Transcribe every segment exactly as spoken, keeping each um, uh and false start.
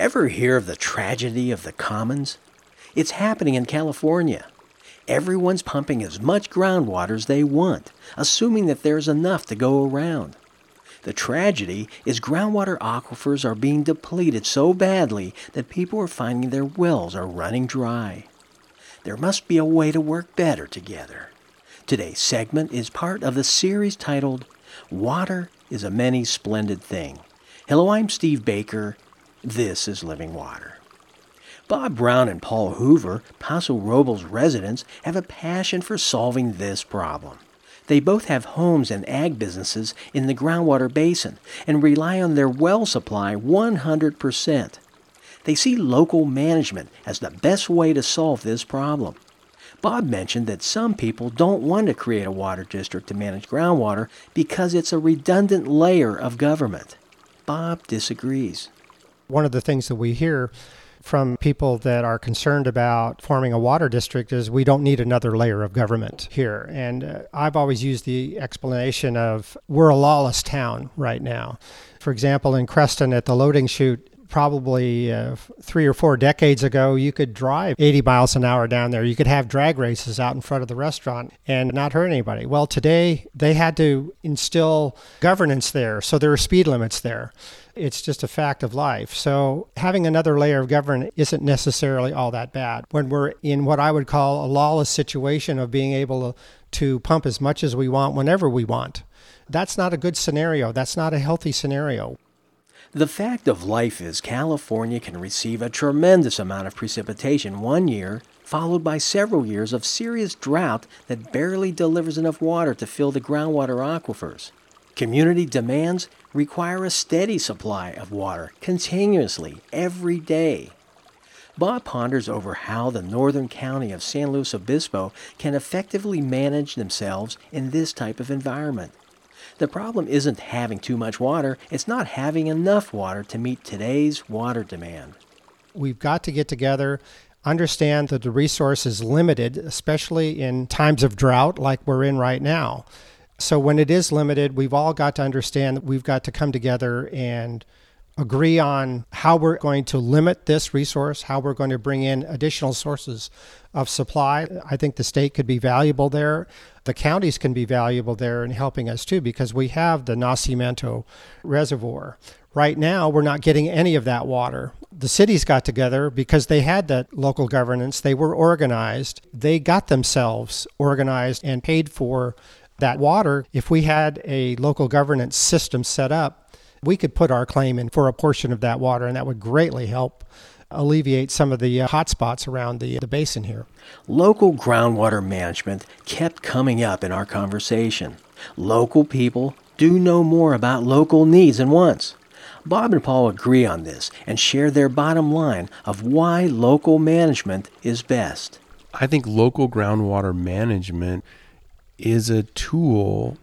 Ever hear of the tragedy of the commons? It's happening in California. Everyone's pumping as much groundwater as they want, assuming that there's enough to go around. The tragedy is groundwater aquifers are being depleted so badly that people are finding their wells are running dry. There must be a way to work better together. Today's segment is part of the series titled, Water is a Many Splendid Thing. Hello, I'm Steve Baker. This is Living Water. Bob Brown and Paul Hoover, Paso Robles residents, have a passion for solving this problem. They both have homes and ag businesses in the groundwater basin and rely on their well supply one hundred percent. They see local management as the best way to solve this problem. Bob mentioned that some people don't want to create a water district to manage groundwater because it's a redundant layer of government. Bob disagrees. One of the things that we hear from people that are concerned about forming a water district is we don't need another layer of government here. And uh, I've always used the explanation of we're a lawless town right now. For example, in Creston at the loading chute, probably uh, three or four decades ago, you could drive eighty miles an hour down there. You could have drag races out in front of the restaurant and not hurt anybody. Well, today they had to instill governance there, so there are speed limits there. It's just a fact of life. So having another layer of government isn't necessarily all that bad. When we're in what I would call a lawless situation of being able to, to pump as much as we want whenever we want, that's not a good scenario. That's not a healthy scenario. The fact of life is California can receive a tremendous amount of precipitation one year, followed by several years of serious drought that barely delivers enough water to fill the groundwater aquifers. Community demands require a steady supply of water continuously every day. Bob ponders over how the northern county of San Luis Obispo can effectively manage themselves in this type of environment. The problem isn't having too much water, it's not having enough water to meet today's water demand. We've got to get together, understand that the resource is limited, especially in times of drought like we're in right now. So when it is limited, we've all got to understand that we've got to come together and agree on how we're going to limit this resource, how we're going to bring in additional sources of supply. I think the state could be valuable there. The counties can be valuable there in helping us too, because we have the Nacimiento Reservoir. Right now, we're not getting any of that water. The cities got together because they had that local governance. They were organized. They got themselves organized and paid for that water. If we had a local governance system set up, we could put our claim in for a portion of that water, and that would greatly help alleviate some of the uh, hot spots around the, the basin here. Local groundwater management kept coming up in our conversation. Local people do know more about local needs and wants. Bob and Paul agree on this and share their bottom line of why local management is best. I think local groundwater management is a tool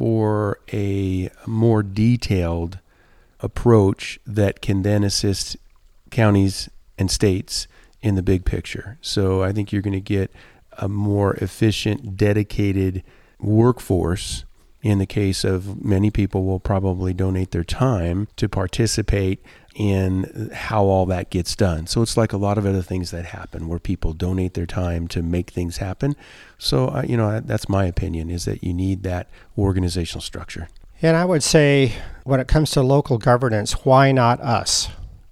for a more detailed approach that can then assist counties and states in the big picture. So I think you're going to get a more efficient, dedicated workforce. In the case of many people will probably donate their time to participate in how all that gets done. So it's like a lot of other things that happen where people donate their time to make things happen. So, uh, you know, that's my opinion, is that you need that organizational structure. And I would say when it comes to local governance, why not us?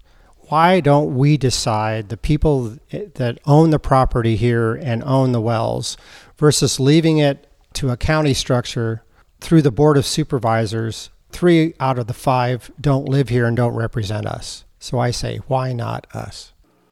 Why don't we decide, the people that own the property here and own the wells, versus leaving it to a county structure through the Board of Supervisors? Three out of the five don't live here and don't represent us. So I say, why not us?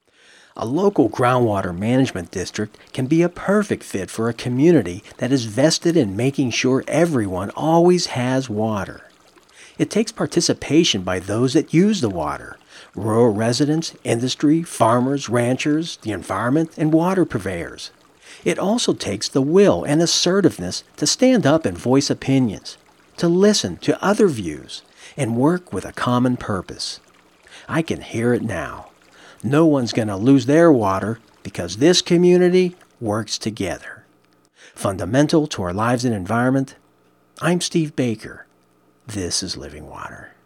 A local groundwater management district can be a perfect fit for a community that is vested in making sure everyone always has water. It takes participation by those that use the water: rural residents, industry, farmers, ranchers, the environment, and water purveyors. It also takes the will and assertiveness to stand up and voice opinions, to listen to other views, and work with a common purpose. I can hear it now. No one's going to lose their water because this community works together. Fundamental to our lives and environment, I'm Steve Baker. This is Living Water.